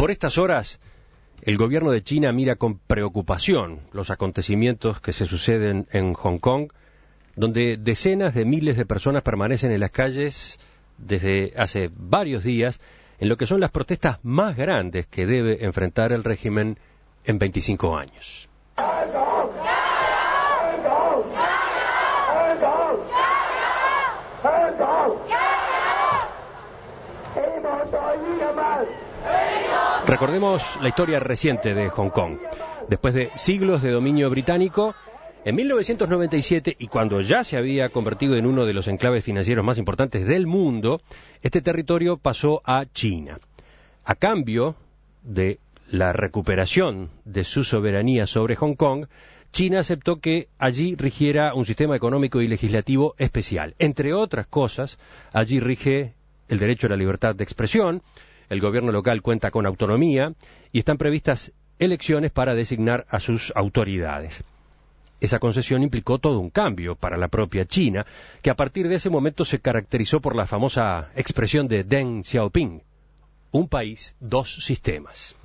Por estas horas, el gobierno de China mira con preocupación los acontecimientos que se suceden en Hong Kong, donde decenas de miles de personas permanecen en las calles desde hace varios días, en lo que son las protestas más grandes que debe enfrentar el régimen en 25 años. Recordemos la historia reciente de Hong Kong. Después de siglos de dominio británico, en 1997, y cuando ya se había convertido en uno de los enclaves financieros más importantes del mundo, este territorio pasó a China. A cambio de la recuperación de su soberanía sobre Hong Kong, China aceptó que allí rigiera un sistema económico y legislativo especial. Entre otras cosas, allí rige el derecho a la libertad de expresión, el gobierno local cuenta con autonomía y están previstas elecciones para designar a sus autoridades. Esa concesión implicó todo un cambio para la propia China, que a partir de ese momento se caracterizó por la famosa expresión de Deng Xiaoping: un país, dos sistemas.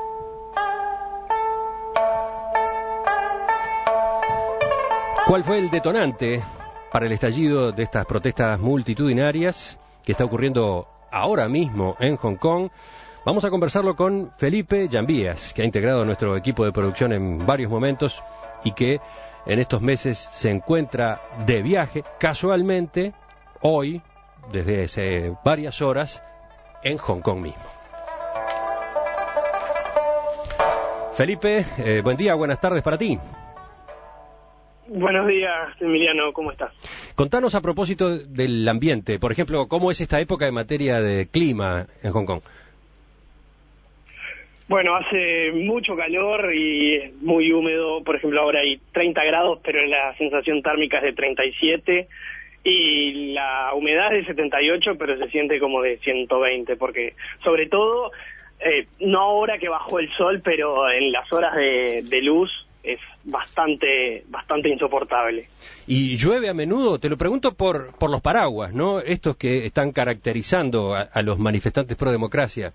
¿Cuál fue el detonante para el estallido de estas protestas multitudinarias que está ocurriendo ahora mismo en Hong Kong? Vamos a conversarlo con Felipe Llambías, que ha integrado nuestro equipo de producción en varios momentos y que en estos meses se encuentra de viaje, casualmente, hoy, desde hace varias horas, en Hong Kong mismo. Felipe, buen día, buenas tardes para ti. Buenos días, Emiliano, ¿cómo estás? Contanos a propósito del ambiente, por ejemplo, ¿cómo es esta época en materia de clima en Hong Kong? Bueno, hace mucho calor y es muy húmedo. Por ejemplo, ahora hay 30 grados, pero la sensación térmica es de 37 y la humedad es de 78, pero se siente como de 120, porque sobre todo, no ahora que bajó el sol, pero en las horas de luz es bastante insoportable. ¿Y llueve a menudo? Te lo pregunto por los paraguas, ¿no? Estos que están caracterizando a los manifestantes pro democracia.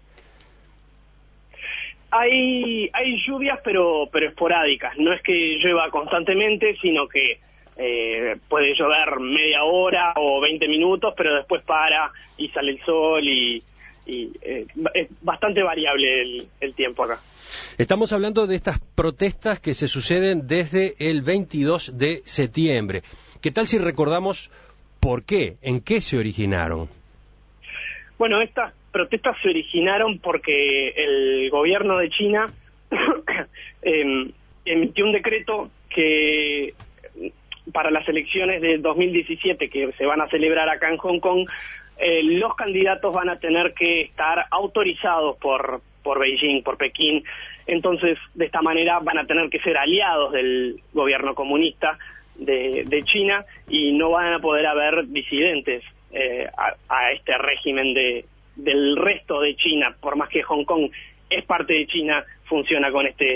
Hay lluvias, pero esporádicas. No es que llueva constantemente, sino que puede llover media hora o 20 minutos, pero después para y sale el sol y es bastante variable el tiempo acá. Estamos hablando de estas protestas que se suceden desde el 22 de septiembre. ¿Qué tal si recordamos por qué? ¿En qué se originaron? Bueno, estas protestas se originaron porque el gobierno de China emitió un decreto que para las elecciones de 2017 que se van a celebrar acá en Hong Kong, los candidatos van a tener que estar autorizados por Beijing, por Pekín. Entonces, de esta manera van a tener que ser aliados del gobierno comunista de China y no van a poder haber disidentes a este régimen del resto de China. Por más que Hong Kong es parte de China, funciona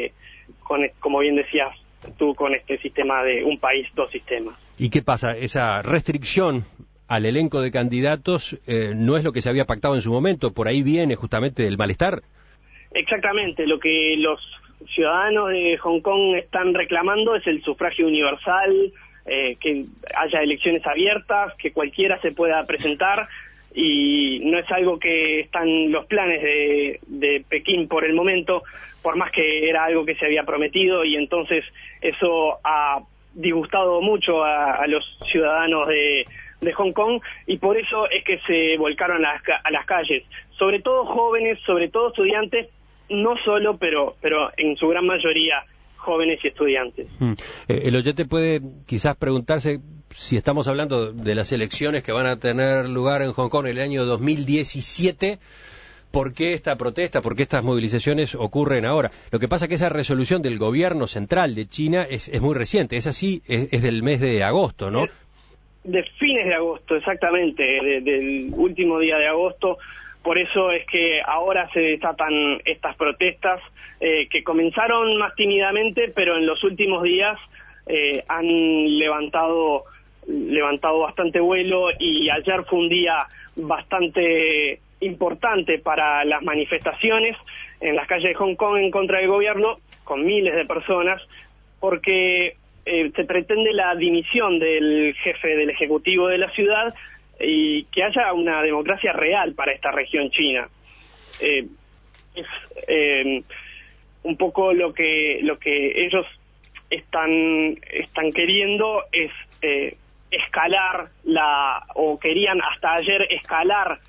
como bien decías tú, con este sistema de un país, dos sistemas. ¿Y qué pasa? Esa restricción al elenco de candidatos no es lo que se había pactado en su momento, por ahí viene justamente del malestar. Exactamente, lo que los ciudadanos de Hong Kong están reclamando es el sufragio universal, que haya elecciones abiertas, que cualquiera se pueda presentar, y no es algo que están los planes de Pekín por el momento, por más que era algo que se había prometido, y entonces eso ha disgustado mucho a los ciudadanos de Hong Kong, y por eso es que se volcaron a las calles, sobre todo jóvenes, sobre todo estudiantes, no solo, pero en su gran mayoría jóvenes y estudiantes. El oyente puede quizás preguntarse si estamos hablando de las elecciones que van a tener lugar en Hong Kong en el año 2017, ¿por qué esta protesta, por qué estas movilizaciones ocurren ahora? Lo que pasa es que esa resolución del gobierno central de China es muy reciente, es así, es del mes de agosto, ¿no? De fines de agosto, exactamente, del último día de agosto. Por eso es que ahora se desatan estas protestas que comenzaron más tímidamente, pero en los últimos días han levantado bastante vuelo, y ayer fue un día bastante importante para las manifestaciones en las calles de Hong Kong en contra del gobierno, con miles de personas, porque se pretende la dimisión del jefe del Ejecutivo de la ciudad y que haya una democracia real para esta región china. Un poco lo que ellos están queriendo es escalar o querían hasta ayer escalar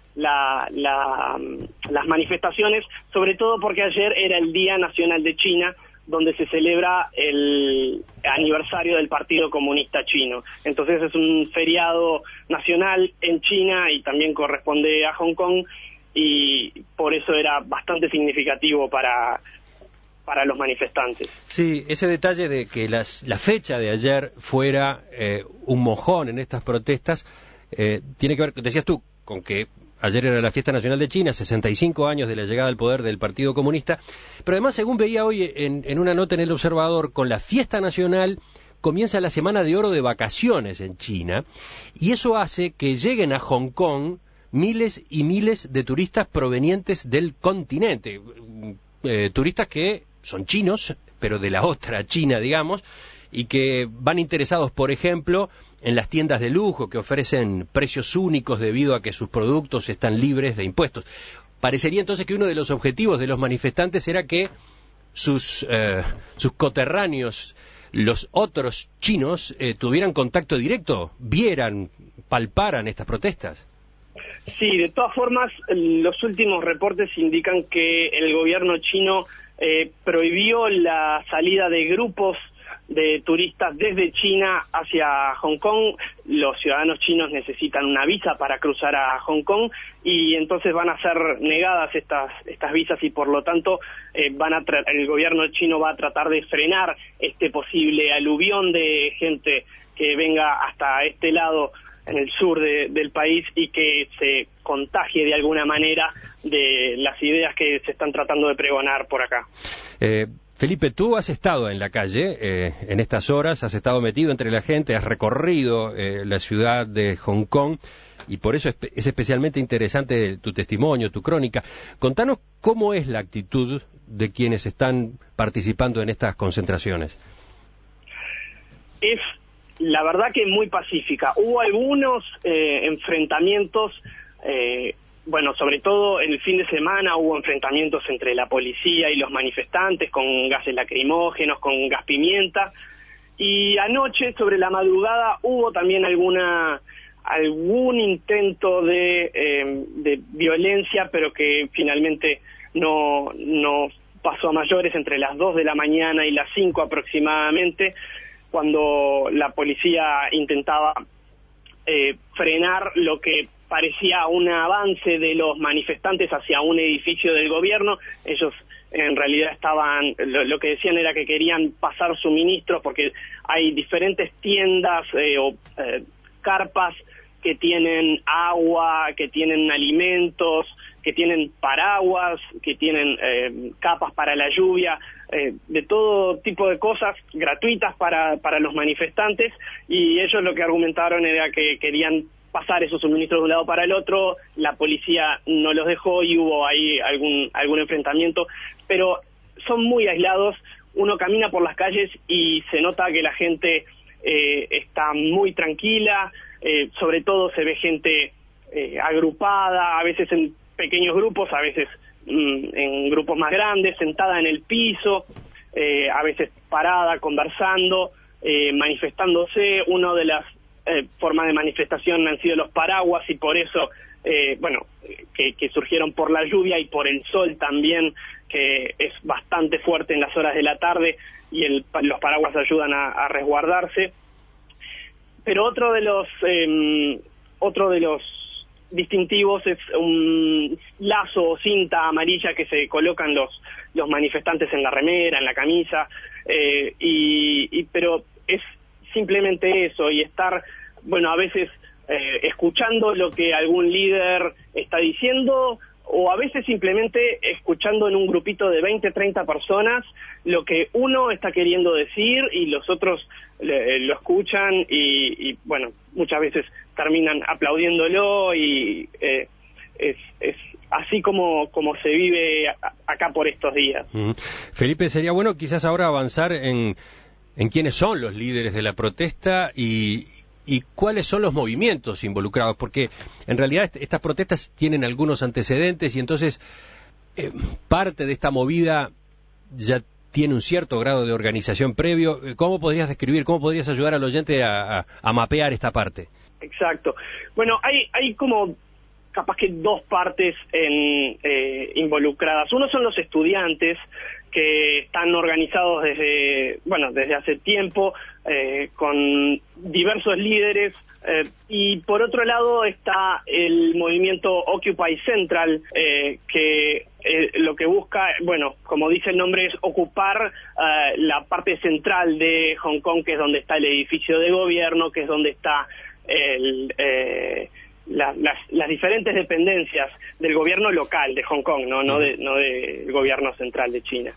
las manifestaciones, sobre todo porque ayer era el Día Nacional de China, donde se celebra el aniversario del Partido Comunista Chino. Entonces es un feriado nacional en China y también corresponde a Hong Kong, y por eso era bastante significativo para los manifestantes. Sí, ese detalle de que la fecha de ayer fuera un mojón en estas protestas tiene que ver, decías tú, con que ayer era la fiesta nacional de China, 65 años de la llegada al poder del Partido Comunista, pero además, según veía hoy en una nota en El Observador, con la fiesta nacional comienza la semana de oro de vacaciones en China, y eso hace que lleguen a Hong Kong miles y miles de turistas provenientes del continente, turistas que son chinos, pero de la otra China, digamos, y que van interesados, por ejemplo, en las tiendas de lujo que ofrecen precios únicos debido a que sus productos están libres de impuestos. Parecería entonces que uno de los objetivos de los manifestantes era que sus coterráneos, los otros chinos, tuvieran contacto directo, vieran, palparan estas protestas. Sí, de todas formas, los últimos reportes indican que el gobierno chino prohibió la salida de grupos de turistas desde China hacia Hong Kong. Los ciudadanos chinos necesitan una visa para cruzar a Hong Kong y entonces van a ser negadas estas visas, y por lo tanto el gobierno chino va a tratar de frenar este posible aluvión de gente que venga hasta este lado en el sur del país y que se contagie de alguna manera de las ideas que se están tratando de pregonar por acá. Felipe, tú has estado en la calle en estas horas, has estado metido entre la gente, has recorrido la ciudad de Hong Kong, y por eso es especialmente interesante tu testimonio, tu crónica. Contanos cómo es la actitud de quienes están participando en estas concentraciones. Es la verdad que muy pacífica. Hubo algunos enfrentamientos, sobre todo el fin de semana hubo enfrentamientos entre la policía y los manifestantes con gases lacrimógenos, con gas pimienta, y anoche, sobre la madrugada, hubo también algún intento de violencia, pero que finalmente no pasó a mayores, entre las 2 de la mañana y las 5 aproximadamente, cuando la policía intentaba frenar lo que parecía un avance de los manifestantes hacia un edificio del gobierno. Ellos en realidad lo que decían era que querían pasar suministros, porque hay diferentes tiendas o carpas que tienen agua, que tienen alimentos, que tienen paraguas, que tienen capas para la lluvia, de todo tipo de cosas gratuitas para los manifestantes, y ellos lo que argumentaron era que querían pasar esos suministros de un lado para el otro. La policía no los dejó y hubo ahí algún enfrentamiento, pero son muy aislados. Uno camina por las calles y se nota que la gente está muy tranquila, sobre todo se ve gente agrupada, a veces en pequeños grupos, a veces en grupos más grandes, sentada en el piso, a veces parada, conversando, manifestándose. Una de las formas de manifestación han sido los paraguas, y por eso, que surgieron por la lluvia y por el sol también, que es bastante fuerte en las horas de la tarde, y los paraguas ayudan a resguardarse. Pero otro de los distintivos es un lazo o cinta amarilla que se colocan los manifestantes en la remera, en la camisa, pero es simplemente eso, y estar, a veces escuchando lo que algún líder está diciendo, o a veces simplemente escuchando en un grupito de 20, 30 personas lo que uno está queriendo decir, y los otros lo escuchan y muchas veces terminan aplaudiéndolo, y es así como se vive acá por estos días. Felipe, sería bueno quizás ahora avanzar en quiénes son los líderes de la protesta y cuáles son los movimientos involucrados, porque en realidad estas protestas tienen algunos antecedentes y entonces parte de esta movida ya tiene un cierto grado de organización previo. ¿Cómo podrías describir, cómo podrías ayudar al oyente a mapear esta parte? Exacto. Bueno, hay como capaz que dos partes involucradas. Uno son los estudiantes que están organizados desde hace tiempo, con diversos líderes, y por otro lado está el movimiento Occupy Central, que lo que busca, bueno, como dice el nombre, es ocupar la parte central de Hong Kong, que es donde está el edificio de gobierno, que es donde está las diferentes dependencias del gobierno local de Hong Kong, no del gobierno central de China.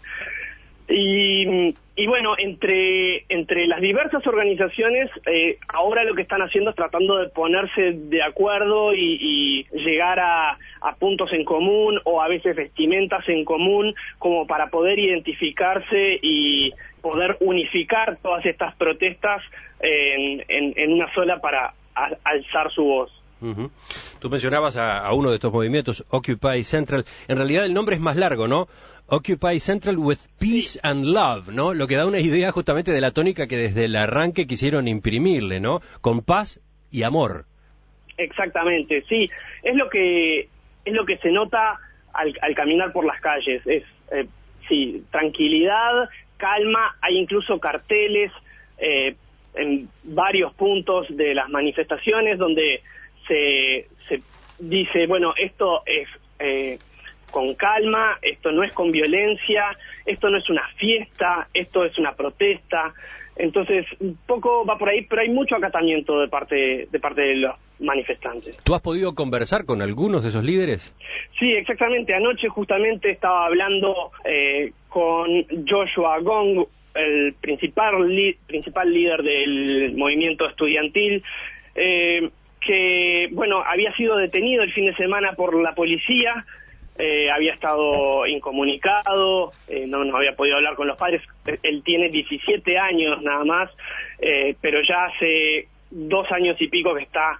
Y bueno, entre las diversas organizaciones, ahora lo que están haciendo es tratando de ponerse de acuerdo y llegar a puntos en común, o a veces vestimentas en común, como para poder identificarse y poder unificar todas estas protestas en una sola para alzar su voz. Uh-huh. Tú mencionabas a uno de estos movimientos, Occupy Central. En realidad el nombre es más largo, ¿no? Occupy Central with Peace and Love, ¿no? Lo que da una idea justamente de la tónica que desde el arranque quisieron imprimirle, ¿no? Con paz y amor. Exactamente, sí. Es lo que se nota al caminar por las calles. Es sí, tranquilidad, calma. Hay incluso carteles en varios puntos de las manifestaciones donde se dice, bueno, esto es con calma, esto no es con violencia, esto no es una fiesta, esto es una protesta. Entonces, un poco va por ahí, pero hay mucho acatamiento de parte de los manifestantes. ¿Tú has podido conversar con algunos de esos líderes? Sí, exactamente. Anoche justamente estaba hablando con Joshua Gong, el principal líder del movimiento estudiantil, que, bueno, había sido detenido el fin de semana por la policía. Había estado incomunicado, no había podido hablar con los padres. Él tiene 17 años nada más, pero ya hace 2 años y pico que está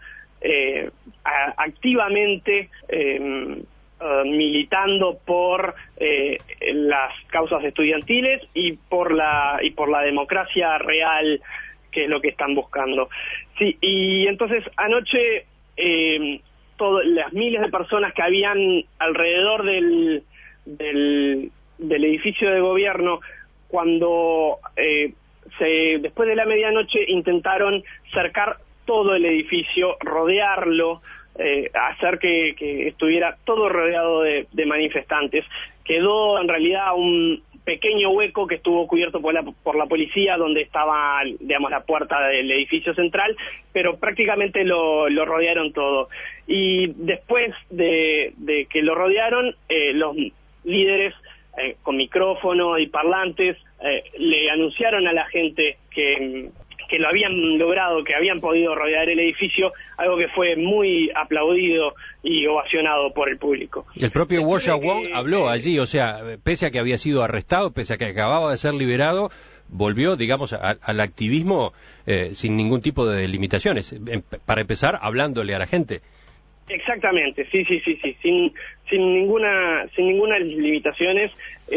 activamente militando por las causas estudiantiles y por la democracia real, que es lo que están buscando. Sí, y entonces anoche las miles de personas que habían alrededor del edificio de gobierno, cuando después de la medianoche intentaron cercar todo el edificio, rodearlo, hacer que estuviera todo rodeado de manifestantes. Quedó en realidad un pequeño hueco que estuvo cubierto por la policía, donde estaba, digamos, la puerta del edificio central, pero prácticamente lo rodearon todo. Y después de que lo rodearon, los líderes con micrófono y parlantes le anunciaron a la gente que lo habían logrado, que habían podido rodear el edificio, algo que fue muy aplaudido y ovacionado por el público. El propio Joshua Wong habló allí, o sea, pese a que había sido arrestado, pese a que acababa de ser liberado, volvió, digamos, al activismo sin ningún tipo de limitaciones, para empezar, hablándole a la gente. Exactamente, sí, sin ninguna limitaciones.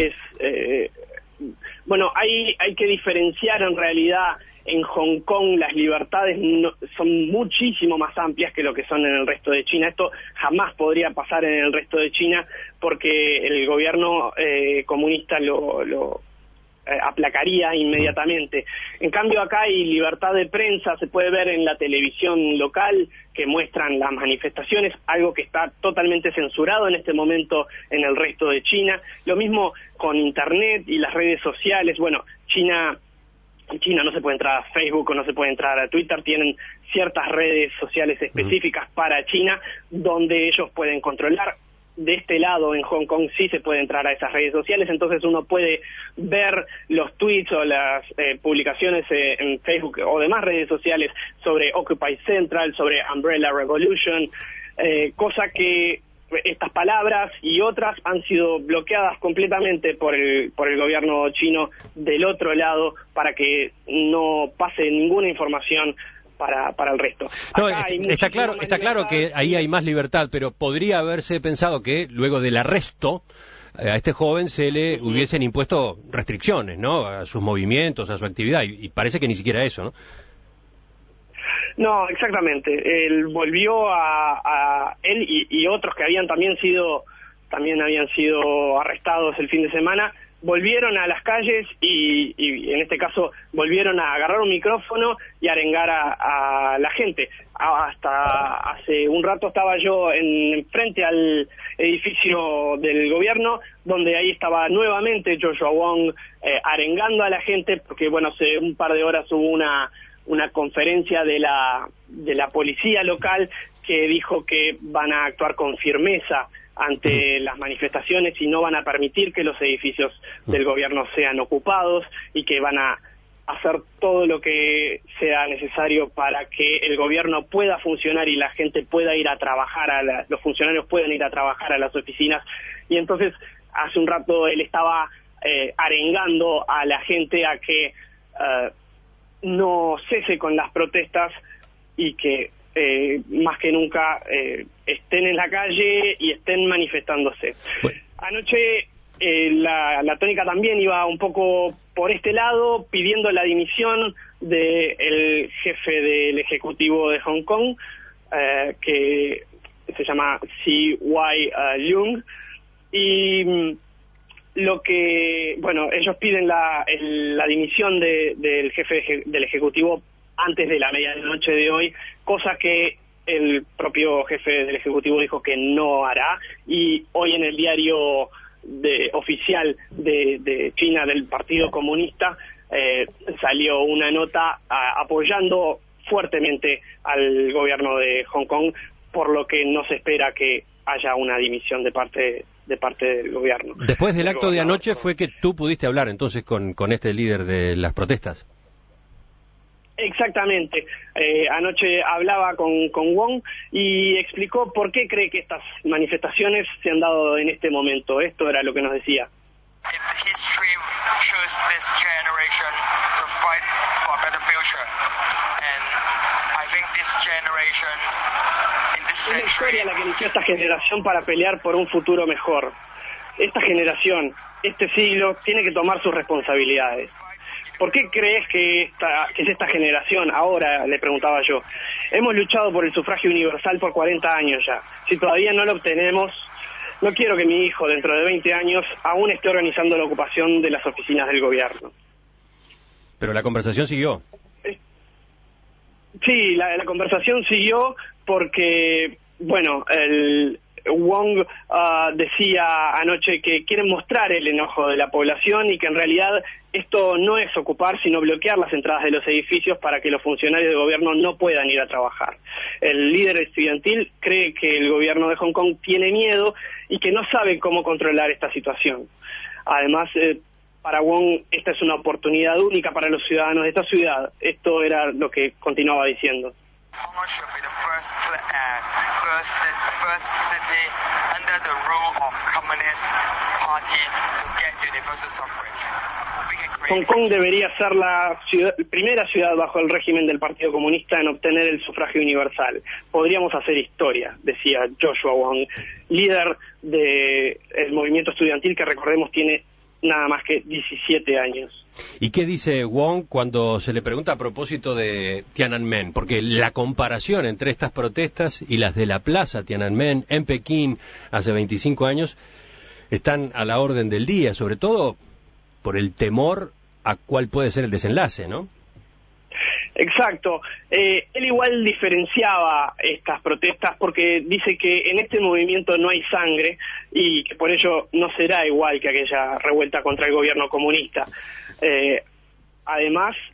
Bueno, hay que diferenciar en realidad. En Hong Kong las libertades son muchísimo más amplias que lo que son en el resto de China. Esto jamás podría pasar en el resto de China porque el gobierno comunista lo aplacaría inmediatamente. En cambio acá hay libertad de prensa, se puede ver en la televisión local que muestran las manifestaciones, algo que está totalmente censurado en este momento en el resto de China. Lo mismo con Internet y las redes sociales. Bueno, en China no se puede entrar a Facebook o no se puede entrar a Twitter, tienen ciertas redes sociales específicas para China donde ellos pueden controlar. De este lado, en Hong Kong, sí se puede entrar a esas redes sociales, entonces uno puede ver los tweets o las publicaciones en Facebook o demás redes sociales sobre Occupy Central, sobre Umbrella Revolution, cosa que estas palabras y otras han sido bloqueadas completamente por el gobierno chino del otro lado para que no pase ninguna información para el resto. No, está claro que ahí hay más libertad, pero podría haberse pensado que luego del arresto a este joven se le hubiesen impuesto restricciones, ¿no? A sus movimientos, a su actividad, y parece que ni siquiera eso, ¿no? No, exactamente. Él volvió a él y otros que habían también habían sido arrestados el fin de semana, volvieron a las calles y en este caso volvieron a agarrar un micrófono y arengar a la gente. Hasta hace un rato estaba yo frente al edificio del gobierno, donde ahí estaba nuevamente Joshua Wong arengando a la gente, porque bueno, hace un par de horas hubo una conferencia de la policía local que dijo que van a actuar con firmeza ante las manifestaciones y no van a permitir que los edificios del gobierno sean ocupados y que van a hacer todo lo que sea necesario para que el gobierno pueda funcionar y la gente pueda ir a trabajar, los funcionarios puedan ir a trabajar a las oficinas. Y entonces hace un rato él estaba arengando a la gente a que no cese con las protestas y que más que nunca estén en la calle y estén manifestándose. Bueno. Anoche la tónica también iba un poco por este lado, pidiendo la dimisión del jefe del Ejecutivo de Hong Kong, que se llama C.Y. Leung, y lo que, bueno, ellos piden la dimisión del jefe del Ejecutivo antes de la medianoche de hoy, cosa que el propio jefe del Ejecutivo dijo que no hará, y hoy en el diario oficial de China del Partido Comunista salió una nota apoyando fuertemente al gobierno de Hong Kong, por lo que no se espera que haya una dimisión de parte del gobierno. Después del acto de anoche fue que tú pudiste hablar entonces con este líder de las protestas. Exactamente. Anoche hablaba con Wong y explicó por qué cree que estas manifestaciones se han dado en este momento. Esto era lo que nos decía. Es la historia la que eligió esta generación para pelear por un futuro mejor. Esta generación, este siglo, tiene que tomar sus responsabilidades. ¿Por qué crees que es esta generación? Ahora, le preguntaba yo. Hemos luchado por el sufragio universal por 40 años ya. Si todavía no lo obtenemos, no quiero que mi hijo, dentro de 20 años, aún esté organizando la ocupación de las oficinas del gobierno. Pero la conversación siguió. Sí, la conversación siguió porque, bueno, Wong decía anoche que quieren mostrar el enojo de la población y que en realidad esto no es ocupar, sino bloquear las entradas de los edificios para que los funcionarios del gobierno no puedan ir a trabajar. El líder estudiantil cree que el gobierno de Hong Kong tiene miedo y que no sabe cómo controlar esta situación. Además, para Wong, esta es una oportunidad única para los ciudadanos de esta ciudad. Esto era lo que continuaba diciendo. Hong Kong debería ser la primera ciudad bajo el régimen del Partido Comunista en obtener el sufragio universal. Podríamos hacer historia, decía Joshua Wong, líder del movimiento estudiantil que, recordemos, tiene nada más que 17 años. ¿Y qué dice Wong cuando se le pregunta a propósito de Tiananmen? Porque la comparación entre estas protestas y las de la plaza Tiananmen en Pekín hace 25 años están a la orden del día, sobre todo por el temor a cuál puede ser el desenlace, ¿no? Exacto. Él igual diferenciaba estas protestas porque dice que en este movimiento no hay sangre y que por ello no será igual que aquella revuelta contra el gobierno comunista. Además,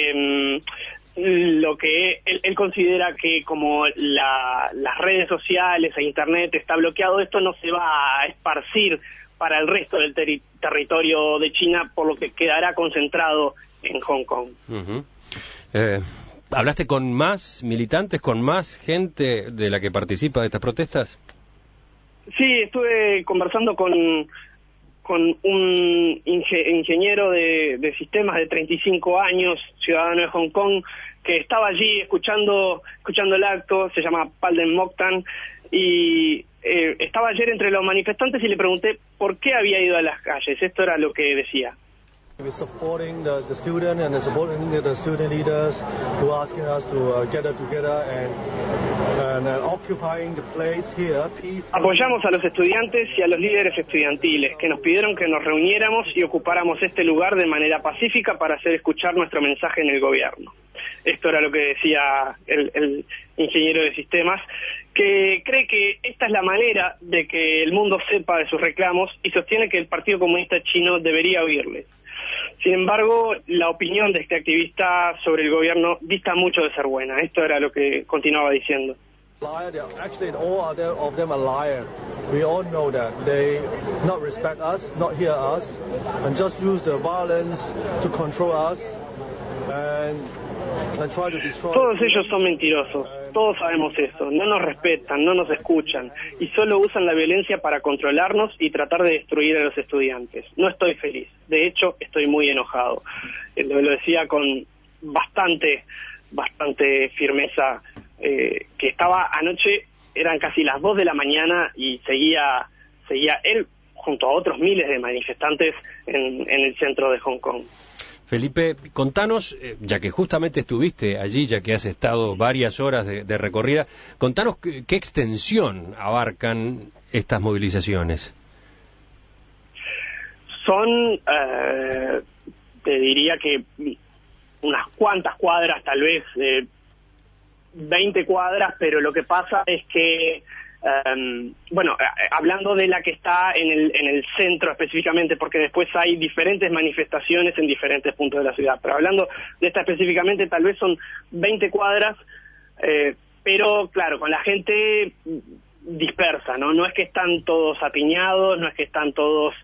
lo que él considera que como las redes sociales e internet está bloqueado, esto no se va a esparcir para el resto del territorio de China, por lo que quedará concentrado en Hong Kong. Uh-huh. ¿Hablaste con más militantes, con más gente de la que participa de estas protestas? Sí, estuve conversando con un ingeniero de sistemas de 35 años, ciudadano de Hong Kong, que estaba allí escuchando el acto. Se llama Palden Moktan, y estaba ayer entre los manifestantes y le pregunté por qué había ido a las calles. Esto era lo que decía. We're supporting the student and supporting the student leaders who are asking us to gather together and occupying the place here peacefully. Apoyamos a los estudiantes y a los líderes estudiantiles que nos pidieron que nos reuniéramos y ocupáramos este lugar de manera pacífica para hacer escuchar nuestro mensaje en el gobierno. Esto era lo que decía el ingeniero de sistemas, que cree que esta es la manera de que el mundo sepa de sus reclamos y sostiene que el Partido Comunista Chino debería oírles. Sin embargo, la opinión de este activista sobre el gobierno dista mucho de ser buena. Esto era lo que continuaba diciendo. Actually, all of them are liars. We all know that they not respect us, not hear us, and just use the violence to control us and try to destroy. Todos ellos son mentirosos. Todos sabemos eso. No nos respetan, no nos escuchan y solo usan la violencia para controlarnos y tratar de destruir a los estudiantes. No estoy feliz. De hecho, estoy muy enojado. Lo decía con bastante firmeza. Que estaba anoche, eran casi las 2 de la mañana y seguía él junto a otros miles de manifestantes en el centro de Hong Kong. Felipe, contanos, ya que justamente estuviste allí, ya que has estado varias horas de recorrida, contanos qué extensión abarcan estas movilizaciones. Son, te diría que unas cuantas cuadras, tal vez 20 cuadras, pero lo que pasa es que, hablando de la que está en el centro específicamente, porque después hay diferentes manifestaciones en diferentes puntos de la ciudad, pero hablando de esta específicamente, tal vez son 20 cuadras, pero claro, con la gente dispersa, no es que están todos apiñados, no es que están todos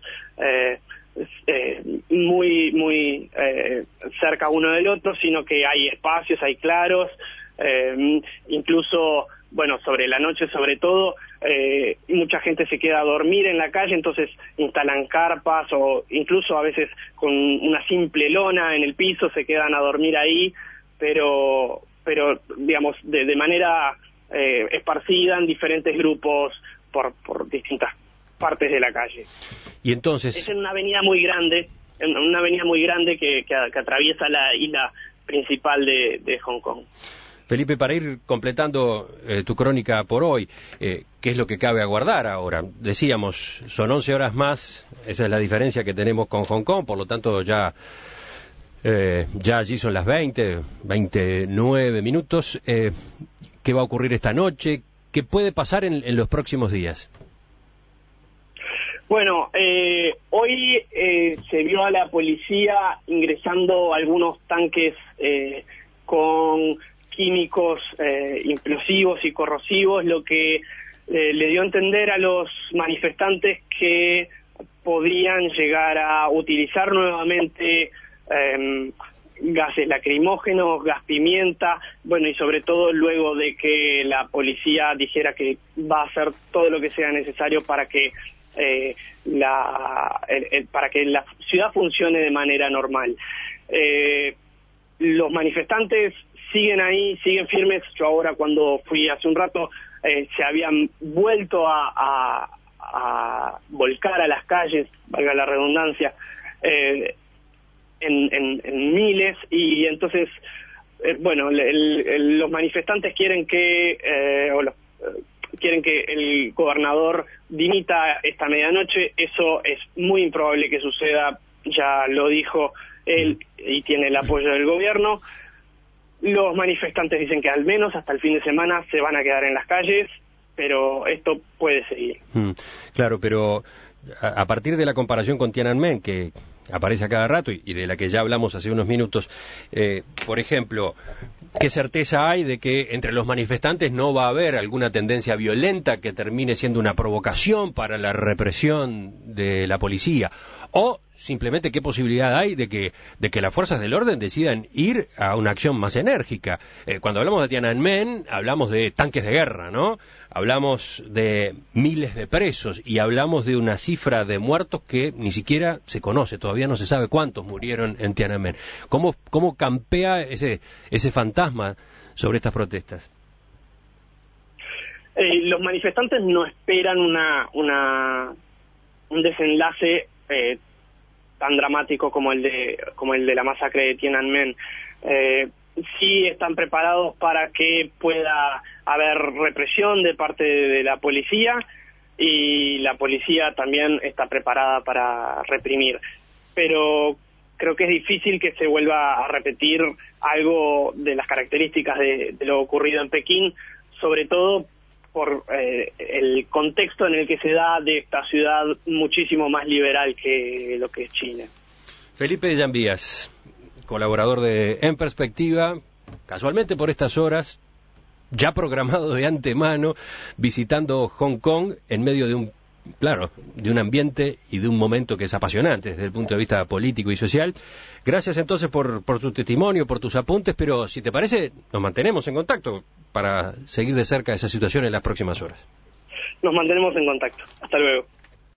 muy cerca uno del otro, sino que hay espacios, hay claros, incluso, sobre la noche sobre todo, mucha gente se queda a dormir en la calle, entonces instalan carpas o incluso a veces con una simple lona en el piso se quedan a dormir ahí, pero digamos, de manera esparcida en diferentes grupos por distintas partes de la calle. Y entonces es en una avenida muy grande, que atraviesa la isla principal de Hong Kong. Felipe, para ir completando tu crónica por hoy, ¿qué es lo que cabe aguardar ahora? Decíamos, son 11 horas más, esa es la diferencia que tenemos con Hong Kong, por lo tanto ya allí son las 29 minutos. ¿Qué va a ocurrir esta noche? ¿Qué puede pasar en los próximos días? Bueno, hoy se vio a la policía ingresando algunos tanques con químicos implosivos y corrosivos, lo que le dio a entender a los manifestantes que podrían llegar a utilizar nuevamente gases lacrimógenos, gas pimienta, y sobre todo luego de que la policía dijera que va a hacer todo lo que sea necesario para que para que la ciudad funcione de manera normal. Los manifestantes siguen ahí, siguen firmes. Yo ahora, cuando fui hace un rato, se habían vuelto a volcar a las calles, valga la redundancia, en miles, y entonces los manifestantes quieren que el gobernador dimita esta medianoche. Eso es muy improbable que suceda, ya lo dijo él y tiene el apoyo del gobierno. Los manifestantes dicen que al menos hasta el fin de semana se van a quedar en las calles, pero esto puede seguir. Claro, pero a partir de la comparación con Tiananmen, que aparece a cada rato y de la que ya hablamos hace unos minutos, por ejemplo, ¿qué certeza hay de que entre los manifestantes no va a haber alguna tendencia violenta que termine siendo una provocación para la represión de la policía? O simplemente qué posibilidad hay de que las fuerzas del orden decidan ir a una acción más enérgica. Cuando hablamos de Tiananmen, hablamos de tanques de guerra, ¿no? Hablamos de miles de presos y hablamos de una cifra de muertos que ni siquiera se conoce, todavía no se sabe cuántos murieron en Tiananmen. ¿Cómo campea ese fantasma sobre estas protestas? Los manifestantes no esperan un desenlace tan dramático como el de la masacre de Tiananmen. Sí están preparados para que pueda haber represión de parte de la policía, y la policía también está preparada para reprimir. Pero creo que es difícil que se vuelva a repetir algo de las características de lo ocurrido en Pekín, sobre todo por el contexto en el que se da de esta ciudad muchísimo más liberal que lo que es China. Felipe de Llambías, colaborador de En Perspectiva, casualmente por estas horas, ya programado de antemano, visitando Hong Kong en medio de un ambiente y de un momento que es apasionante desde el punto de vista político y social. Gracias entonces por tu testimonio, por tus apuntes, pero si te parece, nos mantenemos en contacto para seguir de cerca esa situación en las próximas horas. Nos mantenemos en contacto. Hasta luego.